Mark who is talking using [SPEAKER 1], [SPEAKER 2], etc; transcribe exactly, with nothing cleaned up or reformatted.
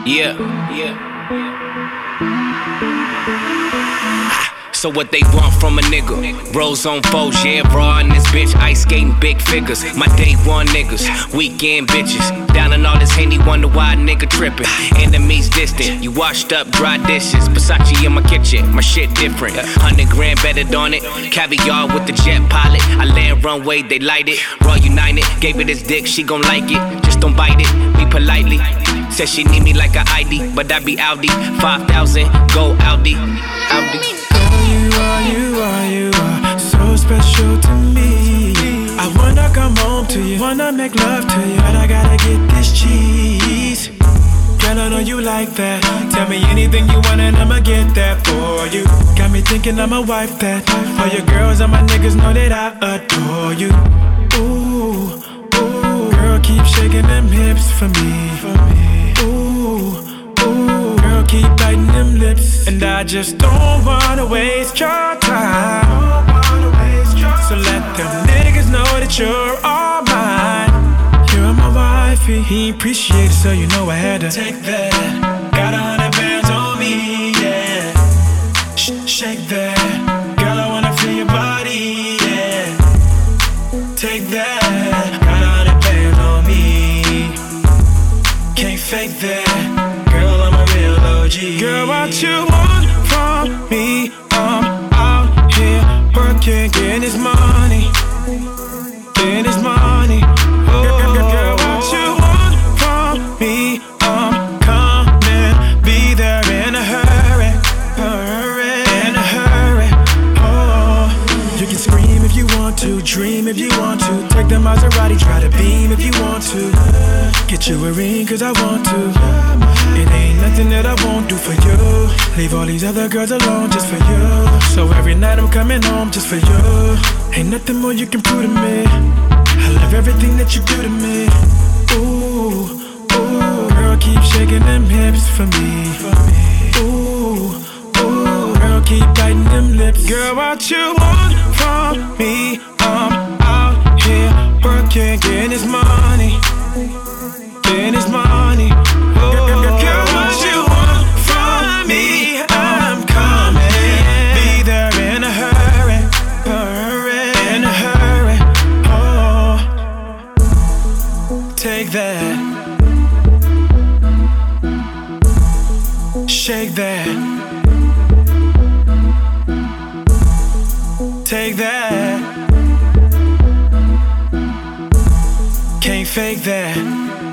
[SPEAKER 1] Yeah, yeah. So what they want from a nigga? Rose on foes, yeah, raw in this bitch. Ice skating big figures. My day one niggas, weekend bitches. Down in all this Henny, wonder why a nigga trippin'. Enemies distant, you washed up dry dishes. Versace in my kitchen, my shit different. Hundred grand betted on it. Caviar with the jet pilot. I land runway, they light it. Raw United, gave it his dick, she gon' like it. Just don't bite it, be politely. Said she need me like a I D, but I be Audi. five thousand, go Audi, Audi.
[SPEAKER 2] You are, you are, you are so special to me. I wanna come home to you, wanna make love to you, but I gotta get this cheese. Girl, I know you like that. Tell me anything you want and I'ma get that for you. Got me thinking I'ma wipe that. All your girls and my niggas know that I adore you. Ooh, ooh, girl, keep shaking them hips for me. Ooh, ooh, girl, keep biting them lips. And I just don't wanna waste your time. So let them niggas know that you're all mine. You're my wifey. He appreciate it, so you know I had to take that. Got a hundred bands on me, yeah. Sh- shake that. Girl, I wanna feel your body, yeah. Take that. Got a hundred bands on me. Can't fake that. Girl, I'm a real O G. Girl, what you want from me? I'm out here working, getting this money, getting this money. Oh, girl, what you want from me? I'm coming, be there in a hurry, hurry, in a hurry. Oh, you can scream if you want to, dream if you want to, take the Maserati, try to beam if you want to. Get you a ring cause I want to. It ain't nothing that I won't do for you. Leave all these other girls alone just for you. So every night I'm coming home just for you. Ain't nothing more you can prove to me. I love everything that you do to me. Ooh, ooh, girl, keep shaking them hips for me. Ooh, ooh, girl, keep biting them lips. Girl, what you want from me? I'm out here working, getting this money, getting this money. Oh, girl, what you want from me? I'm coming, be there in a hurry, hurry, in a hurry. Oh, take that, shake that, take that. Can't fake that.